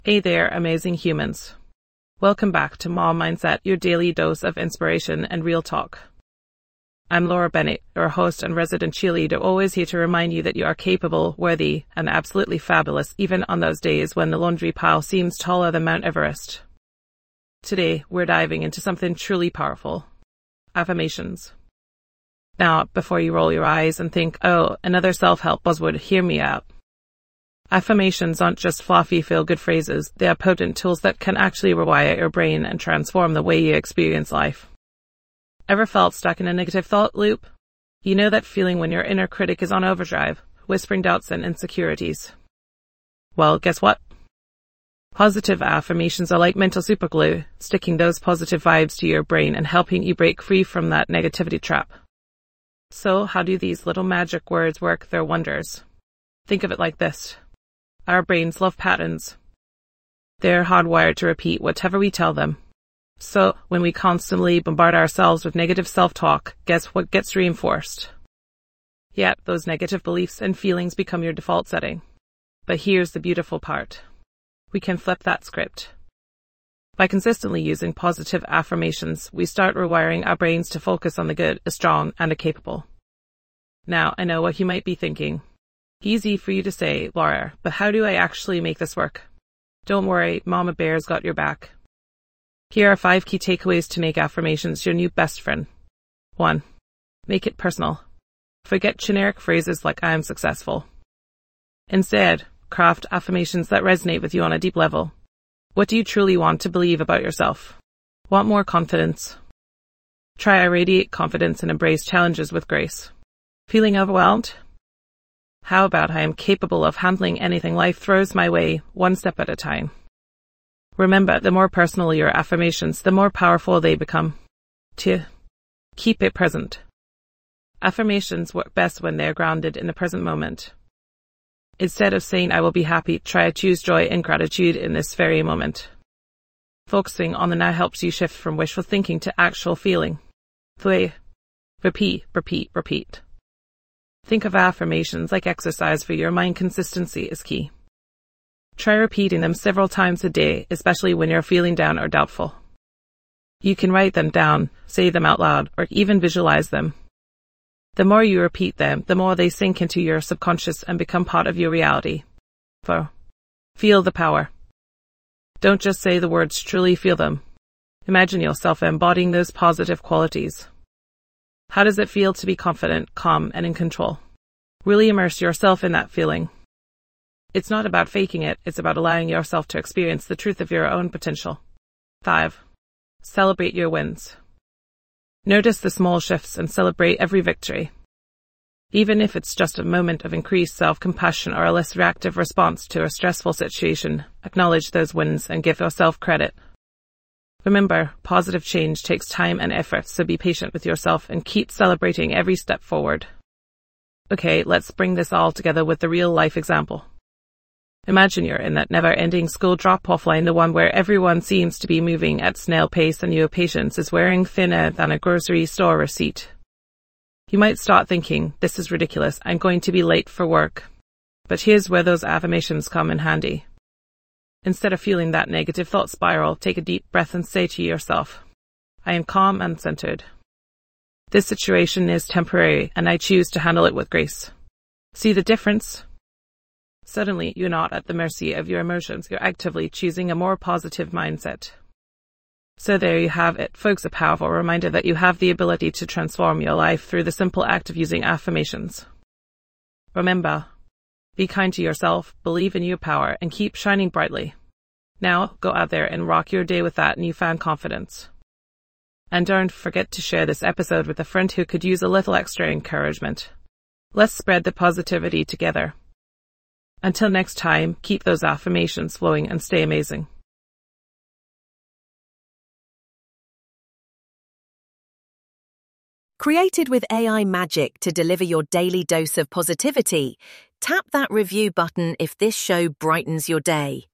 Hey there, amazing humans. Welcome back to Mom Mindset, your daily dose of inspiration and real talk. I'm Laura Bennett, your host and resident cheerleader, always here to remind you that you are capable, worthy, and absolutely fabulous, even on those days when the laundry pile seems taller than Mount Everest. Today, we're diving into something truly powerful. Affirmations. Now, before you roll your eyes and think, oh, another self-help buzzword, hear me out. Affirmations aren't just fluffy feel-good phrases, they are potent tools that can actually rewire your brain and transform the way you experience life. Ever felt stuck in a negative thought loop? You know that feeling when your inner critic is on overdrive, whispering doubts and insecurities. Well, guess what? Positive affirmations are like mental superglue, sticking those positive vibes to your brain and helping you break free from that negativity trap. So, how do these little magic words work their wonders? Think of it like this. Our brains love patterns. They're hardwired to repeat whatever we tell them. So, when we constantly bombard ourselves with negative self-talk, guess what gets reinforced? Yet, those negative beliefs and feelings become your default setting. But here's the beautiful part. We can flip that script. By consistently using positive affirmations, we start rewiring our brains to focus on the good, the strong, and the capable. Now, I know what you might be thinking. Easy for you to say, Laura, but how do I actually make this work? Don't worry, Mama Bear's got your back. Here are 5 key takeaways to make affirmations your new best friend. 1. Make it personal. Forget generic phrases like I am successful. Instead, craft affirmations that resonate with you on a deep level. What do you truly want to believe about yourself? Want more confidence? Try to radiate confidence and embrace challenges with grace. Feeling overwhelmed? How about I am capable of handling anything life throws my way, one step at a time? Remember, the more personal your affirmations, the more powerful they become. 2. Keep it present. Affirmations work best when they're grounded in the present moment. Instead of saying I will be happy, try to choose joy and gratitude in this very moment. Focusing on the now helps you shift from wishful thinking to actual feeling. 3. Repeat, repeat, repeat. Think of affirmations like exercise for your mind. Consistency is key. Try repeating them several times a day, especially when you're feeling down or doubtful. You can write them down, say them out loud, or even visualize them. The more you repeat them, the more they sink into your subconscious and become part of your reality. 4. Feel the power. Don't just say the words, truly feel them. Imagine yourself embodying those positive qualities. How does it feel to be confident, calm, and in control? Really immerse yourself in that feeling. It's not about faking it, it's about allowing yourself to experience the truth of your own potential. 5. Celebrate your wins. Notice the small shifts and celebrate every victory. Even if it's just a moment of increased self-compassion or a less reactive response to a stressful situation, acknowledge those wins and give yourself credit. Remember, positive change takes time and effort, so be patient with yourself and keep celebrating every step forward. Okay, let's bring this all together with the real-life example. Imagine you're in that never-ending school drop-off line, the one where everyone seems to be moving at snail pace and your patience is wearing thinner than a grocery store receipt. You might start thinking, this is ridiculous, I'm going to be late for work. But here's where those affirmations come in handy. Instead of feeling that negative thought spiral, take a deep breath and say to yourself, I am calm and centered. This situation is temporary and I choose to handle it with grace. See the difference? Suddenly, you're not at the mercy of your emotions. You're actively choosing a more positive mindset. So there you have it, folks, a powerful reminder that you have the ability to transform your life through the simple act of using affirmations. Remember, be kind to yourself, believe in your power, and keep shining brightly. Now, go out there and rock your day with that newfound confidence. And don't forget to share this episode with a friend who could use a little extra encouragement. Let's spread the positivity together. Until next time, keep those affirmations flowing and stay amazing. Created with AI magic to deliver your daily dose of positivity, tap that review button if this show brightens your day.